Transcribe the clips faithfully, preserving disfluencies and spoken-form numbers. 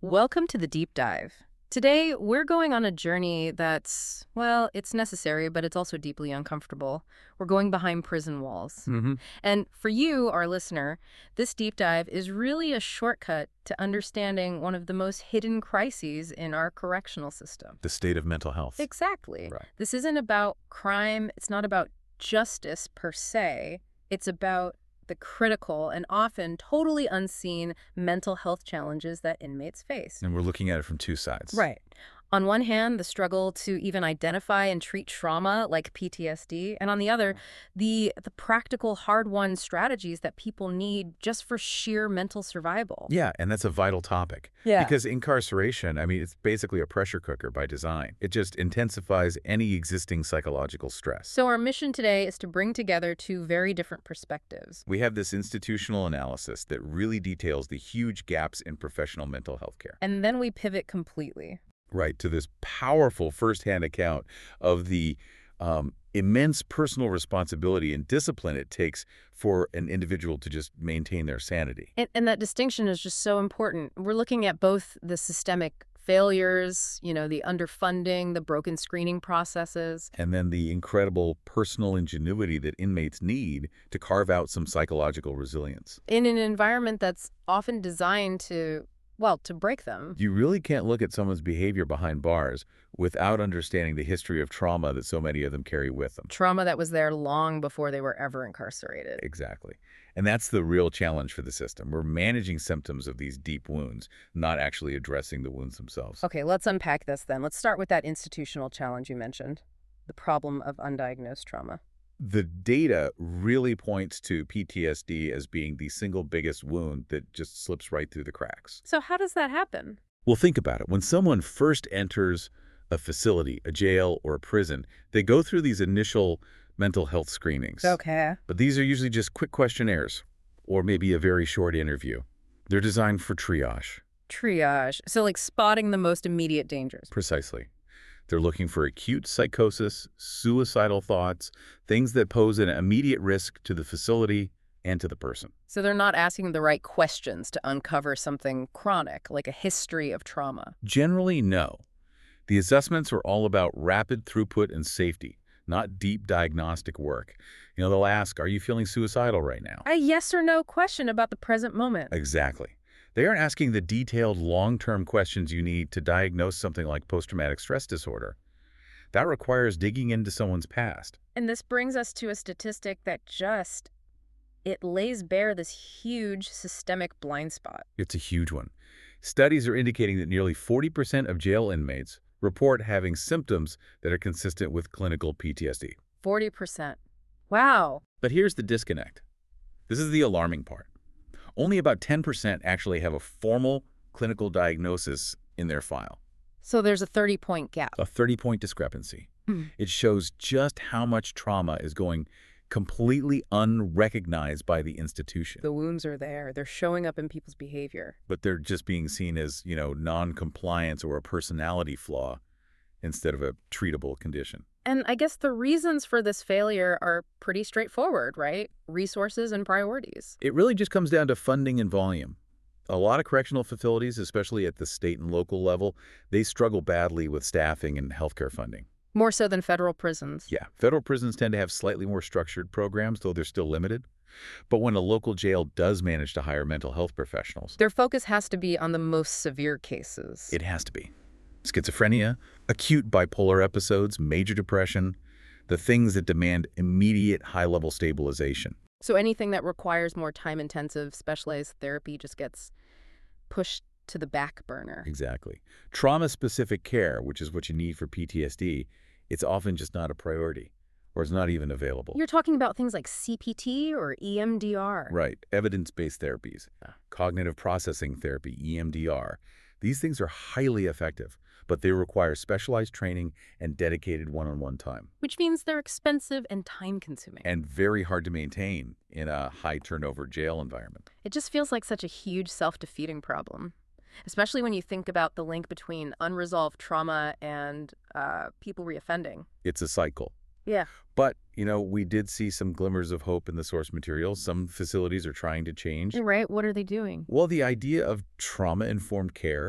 Welcome to the deep dive. Today, we're going on a journey that's, well, it's necessary, but it's also deeply uncomfortable. We're going behind prison walls. hmm And for you, our listener, this deep dive is really a shortcut to understanding one of the most hidden crises in our correctional system. The state of mental health. Exactly. Right. This isn't about crime. It's not about justice per se. It's about the critical and often totally unseen mental health challenges that inmates face. And we're looking at it from two sides. Right. On one hand, the struggle to even identify and treat trauma like P T S D, and on the other, the the practical, hard-won strategies that people need just for sheer mental survival. Yeah, and that's a vital topic. Yeah. Because incarceration, I mean, it's basically a pressure cooker by design. It just intensifies any existing psychological stress. So our mission today is to bring together two very different perspectives. We have this institutional analysis that really details the huge gaps in professional mental health care. And then we pivot completely. Right, to this powerful firsthand account of the um, immense personal responsibility and discipline it takes for an individual to just maintain their sanity. And, and that distinction is just so important. We're looking at both the systemic failures, you know, the underfunding, the broken screening processes. And then the incredible personal ingenuity that inmates need to carve out some psychological resilience. In an environment that's often designed to, well, to break them. You really can't look at someone's behavior behind bars without understanding the history of trauma that so many of them carry with them. Trauma that was there long before they were ever incarcerated. Exactly. And that's the real challenge for the system. We're managing symptoms of these deep wounds, not actually addressing the wounds themselves. Okay, let's unpack this then. Let's start with that institutional challenge you mentioned, the problem of undiagnosed trauma. The data really points to P T S D as being the single biggest wound that just slips right through the cracks. So how does that happen? Well, think about it. When someone first enters a facility, a jail or a prison, they go through these initial mental health screenings. Okay. But these are usually just quick questionnaires or maybe a very short interview. They're designed for triage. Triage. So like spotting the most immediate dangers. Precisely. They're looking for acute psychosis, suicidal thoughts, things that pose an immediate risk to the facility and to the person. So they're not asking the right questions to uncover something chronic, like a history of trauma. Generally, no. The assessments are all about rapid throughput and safety, not deep diagnostic work. You know, they'll ask, are you feeling suicidal right now? A yes or no question about the present moment. Exactly. They aren't asking the detailed long-term questions you need to diagnose something like post-traumatic stress disorder. That requires digging into someone's past. And this brings us to a statistic that just, it lays bare this huge systemic blind spot. It's a huge one. Studies are indicating that nearly forty percent of jail inmates report having symptoms that are consistent with clinical P T S D. forty percent. Wow. But here's the disconnect. This is the alarming part. Only about ten percent actually have a formal clinical diagnosis in their file. So there's a thirty-point gap. A thirty-point discrepancy. Hmm. It shows just how much trauma is going completely unrecognized by the institution. The wounds are there. They're showing up in people's behavior. But they're just being seen as, you know, non-compliance or a personality flaw instead of a treatable condition. And I guess the reasons for this failure are pretty straightforward, right? Resources and priorities. It really just comes down to funding and volume. A lot of correctional facilities, especially at the state and local level, they struggle badly with staffing and healthcare funding. More so than federal prisons. Yeah, federal prisons tend to have slightly more structured programs, though they're still limited. But when a local jail does manage to hire mental health professionals, Their focus has to be on the most severe cases. it has to be. Schizophrenia, acute bipolar episodes, major depression, the things that demand immediate high-level stabilization. So anything that requires more time-intensive, specialized therapy just gets pushed to the back burner. Exactly. Trauma-specific care, which is what you need for P T S D, it's often just not a priority, or it's not even available. You're talking about things like C P T or E M D R. Right. Evidence-based therapies, cognitive processing therapy, E M D R. These things are highly effective, but they require specialized training and dedicated one-on-one time. Which means they're expensive and time-consuming. And very hard to maintain in a high-turnover jail environment. It just feels like such a huge self-defeating problem, especially when you think about the link between unresolved trauma and uh, people reoffending. It's a cycle. Yeah. But, you know, we did see some glimmers of hope in the source material. Some facilities are trying to change. Right. What are they doing? Well, the idea of trauma-informed care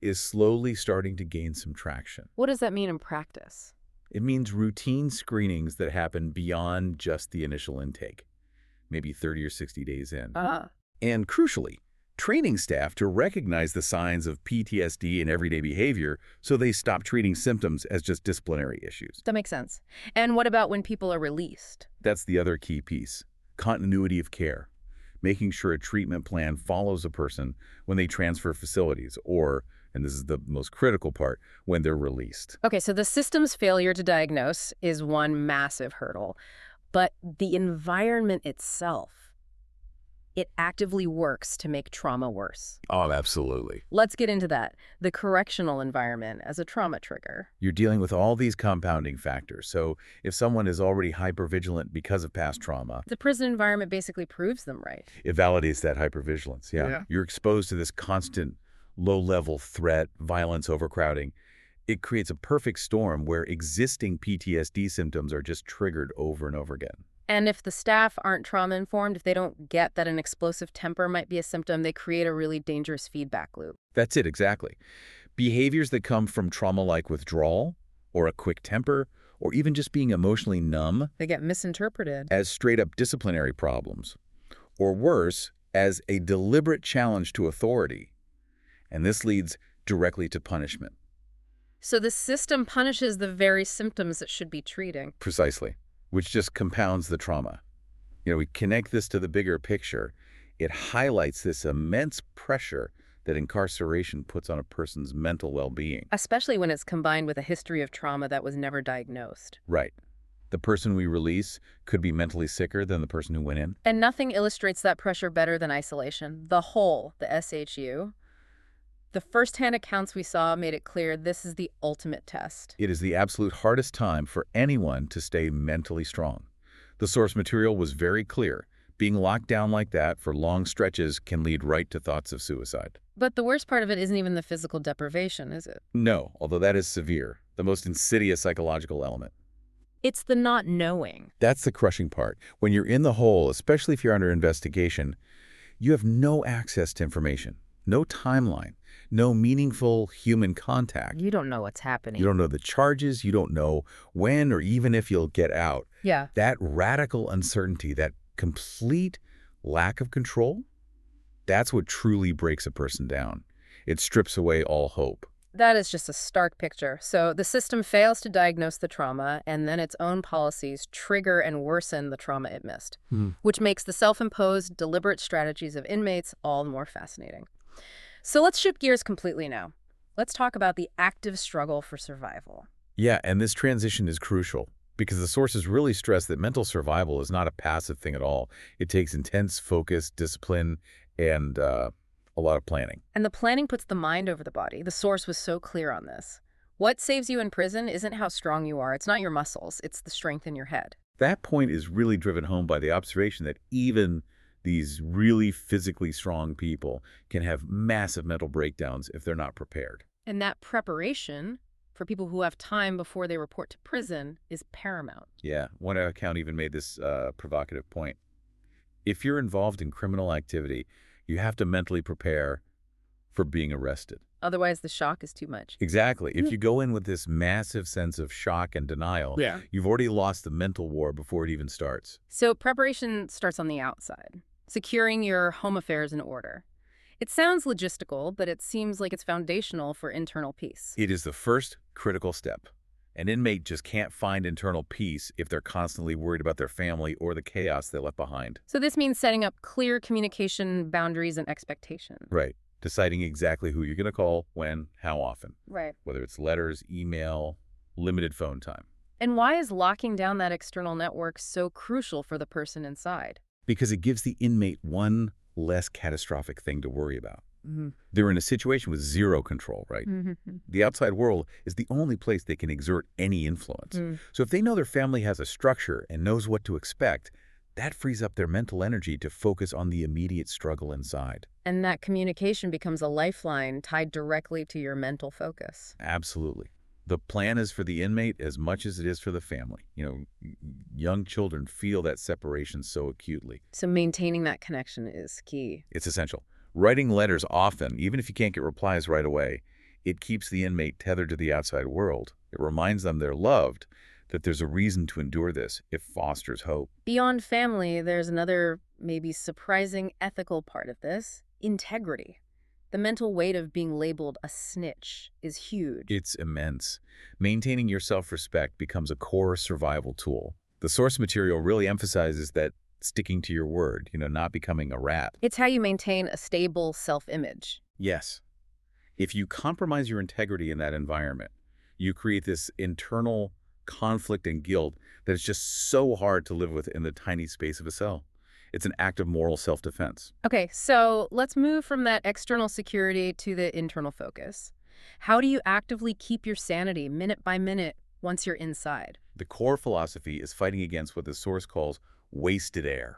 is slowly starting to gain some traction. What does that mean in practice? It means routine screenings that happen beyond just the initial intake, maybe thirty or sixty days in. Uh, And crucially, training staff to recognize the signs of P T S D in everyday behavior so they stop treating symptoms as just disciplinary issues. that makes sense. And what about when people are released? That's the other key piece, continuity of care, making sure a treatment plan follows a person when they transfer facilities or, and this is the most critical part, when they're released. Okay, so the system's failure to diagnose is one massive hurdle, but the environment itself, it actively works to make trauma worse. Oh, absolutely. Let's get into that. The correctional environment as a trauma trigger. You're dealing with all these compounding factors. So if someone is already hypervigilant because of past trauma, The prison environment basically proves them right. it validates that hypervigilance. Yeah. Yeah. You're exposed to this constant low-level threat, violence, overcrowding. It creates a perfect storm where existing P T S D symptoms are just triggered over and over again. And if the staff aren't trauma-informed, if they don't get that an explosive temper might be a symptom, they create a really dangerous feedback loop. That's it, exactly. Behaviors that come from trauma like withdrawal, or a quick temper, or even just being emotionally numb They get misinterpreted. as straight-up disciplinary problems, or worse, as a deliberate challenge to authority. And this leads directly to punishment. So the system punishes the very symptoms it should be treating. Precisely, which just compounds the trauma. You know, we connect this to the bigger picture. It highlights this immense pressure that incarceration puts on a person's mental well-being. Especially when it's combined with a history of trauma that was never diagnosed. Right. The person we release could be mentally sicker than the person who went in. And nothing illustrates that pressure better than isolation. The whole, the S H U. The first-hand accounts we saw made it clear this is the ultimate test. It is the absolute hardest time for anyone to stay mentally strong. The source material was very clear. Being locked down like that for long stretches can lead right to thoughts of suicide. But the worst part of it isn't even the physical deprivation, is it? No, although that is severe, the most insidious psychological element. It's the not knowing. That's the crushing part. When you're in the hole, especially if you're under investigation, you have no access to information, no timeline, no meaningful human contact. You don't know what's happening. You don't know the charges. You don't know when or even if you'll get out. Yeah. That radical uncertainty, that complete lack of control, that's what truly breaks a person down. It strips away all hope. That is just a stark picture. So the system fails to diagnose the trauma, and then its own policies trigger and worsen the trauma it missed, Hmm. which makes the self-imposed, deliberate strategies of inmates all the more fascinating. So let's shift gears completely now. Let's talk about the active struggle for survival. Yeah, and this transition is crucial because the sources really stress that mental survival is not a passive thing at all. It takes intense focus, discipline, and uh, a lot of planning. And the planning puts the mind over the body. The source was so clear on this. What saves you in prison isn't how strong you are. It's not your muscles. It's the strength in your head. That point is really driven home by the observation that even these really physically strong people can have massive mental breakdowns if they're not prepared. And that preparation for people who have time before they report to prison is paramount. Yeah, one account even made this uh, provocative point. If you're involved in criminal activity, you have to mentally prepare for being arrested. Otherwise, the shock is too much. Exactly. If you go in with this massive sense of shock and denial, Yeah. you've already lost the mental war before it even starts. So preparation starts on the outside, securing your home affairs in order. It sounds logistical, but it seems like it's foundational for internal peace. It is the first critical step. An inmate just can't find internal peace if they're constantly worried about their family or the chaos they left behind. So this means setting up clear communication boundaries and expectations. Right. Deciding exactly who you're going to call, when, how often. Right. Whether it's letters, email, limited phone time. And why is locking down that external network so crucial for the person inside? Because it gives the inmate one less catastrophic thing to worry about. Mm-hmm. They're in a situation with zero control, right? Mm-hmm. The outside world is the only place they can exert any influence. Mm. So if they know their family has a structure and knows what to expect, that frees up their mental energy to focus on the immediate struggle inside. And that communication becomes a lifeline tied directly to your mental focus. Absolutely. The plan is for the inmate as much as it is for the family. You know, young children feel that separation so acutely. So maintaining that connection is key. It's essential. Writing letters often, even if you can't get replies right away, It keeps the inmate tethered to the outside world. It reminds them they're loved, that there's a reason to endure this. It fosters hope. Beyond family, there's another, maybe surprising ethical part of this: integrity. The mental weight of being labeled a snitch is huge. It's immense. Maintaining your self-respect becomes a core survival tool. The source material really emphasizes that sticking to your word, you know, not becoming a rat. It's how you maintain a stable self-image. Yes. If you compromise your integrity in that environment, you create this internal conflict and guilt that is just so hard to live with in the tiny space of a cell. It's an act of moral self-defense. Okay, so let's move from that external security to the internal focus. How do you actively keep your sanity minute by minute once you're inside? The core philosophy is fighting against what the source calls wasted air.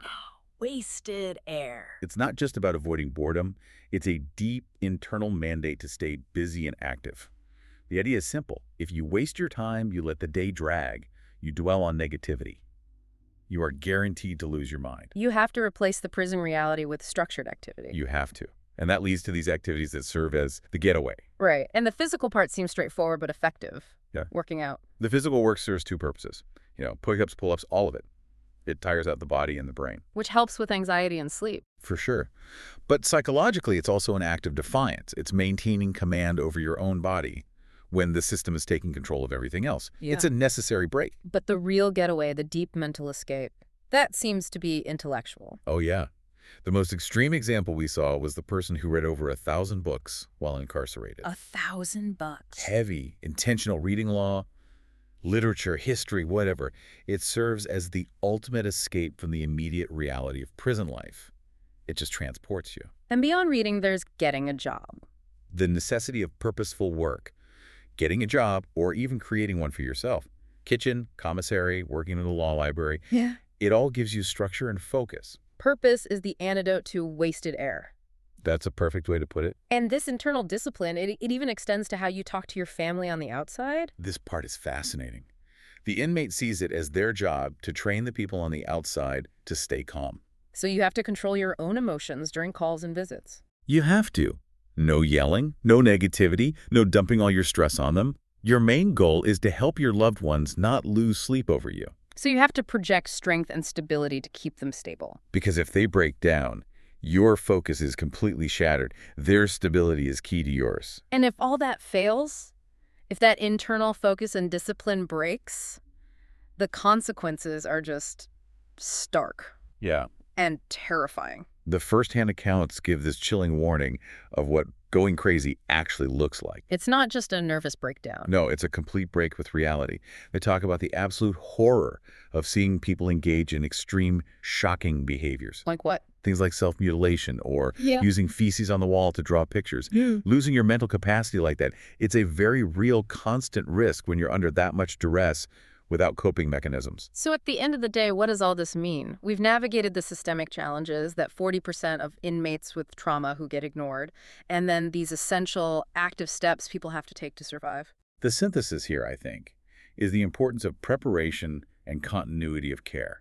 Wasted air. It's not just about avoiding boredom. It's a deep internal mandate to stay busy and active. The idea is simple. If you waste your time, you let the day drag, you dwell on negativity, you are guaranteed to lose your mind. You have to replace the prison reality with structured activity. You have to. And that leads to these activities that serve as the getaway. Right. And the physical part seems straightforward but effective. Yeah. Working out. The physical work serves two purposes. You know, push-ups, pull-ups, all of it. It tires out the body and the brain. Which helps with anxiety and sleep. For sure. But psychologically, it's also an act of defiance. It's maintaining command over your own body when the system is taking control of everything else. Yeah. It's a necessary break. But the real getaway, the deep mental escape, that seems to be intellectual. Oh, yeah. The most extreme example we saw was the person who read over a thousand books while incarcerated. A thousand bucks. Heavy, intentional reading law, literature, history, whatever. It serves as the ultimate escape from the immediate reality of prison life. It just transports you. And beyond reading, there's getting a job. The necessity of purposeful work, getting a job, or even creating one for yourself. Kitchen, commissary, working in the law library. Yeah. It all gives you structure and focus. Purpose is the antidote to wasted air. That's a perfect way to put it. And this internal discipline, it, it even extends to how you talk to your family on the outside. This part is fascinating. The inmate sees it as their job to train the people on the outside to stay calm. So you have to control your own emotions during calls and visits. You have to. No yelling, no negativity, no dumping all your stress on them. Your main goal is to help your loved ones not lose sleep over you. So you have to project strength and stability to keep them stable. Because if they break down, your focus is completely shattered. Their stability is key to yours. And if all that fails, if that internal focus and discipline breaks, the consequences are just stark. Yeah. And terrifying. The first-hand accounts give this chilling warning of what going crazy actually looks like. It's not just a nervous breakdown. No, it's a complete break with reality. They talk about the absolute horror of seeing people engage in extreme, shocking behaviors. Like what? Things like self-mutilation or Yeah. using feces on the wall to draw pictures. Yeah. Losing your mental capacity like that. It's a very real, constant risk when you're under that much duress without coping mechanisms. So at the end of the day, what does all this mean? We've navigated the systemic challenges, that forty percent of inmates with trauma who get ignored, and then these essential active steps people have to take to survive. The synthesis here, I think, is the importance of preparation and continuity of care.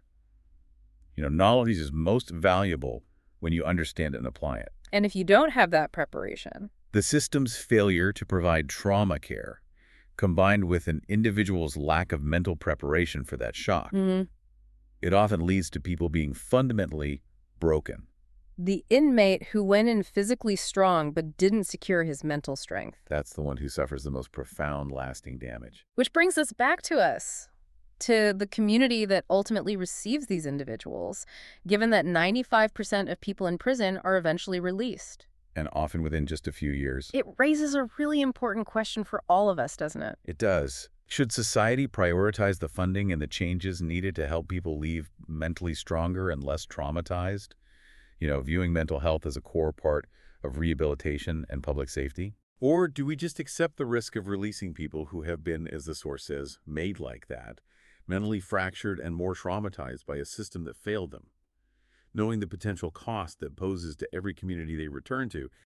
You know, knowledge is most valuable when you understand it and apply it. And if you don't have that preparation, The system's failure to provide trauma care, combined with an individual's lack of mental preparation for that shock, mm-hmm. it often leads to people being fundamentally broken. The inmate who went in physically strong but didn't secure his mental strength. That's the one who suffers the most profound, lasting damage. Which brings us back to us, to the community that ultimately receives these individuals, given that ninety-five percent of people in prison are eventually released. And often within just a few years. It raises a really important question for all of us, doesn't it? It does. Should society prioritize the funding and the changes needed to help people leave mentally stronger and less traumatized? You know, viewing mental health as a core part of rehabilitation and public safety? Or do we just accept the risk of releasing people who have been, as the source says, made like that, mentally fractured and more traumatized by a system that failed them? Knowing the potential cost that poses to every community they return to,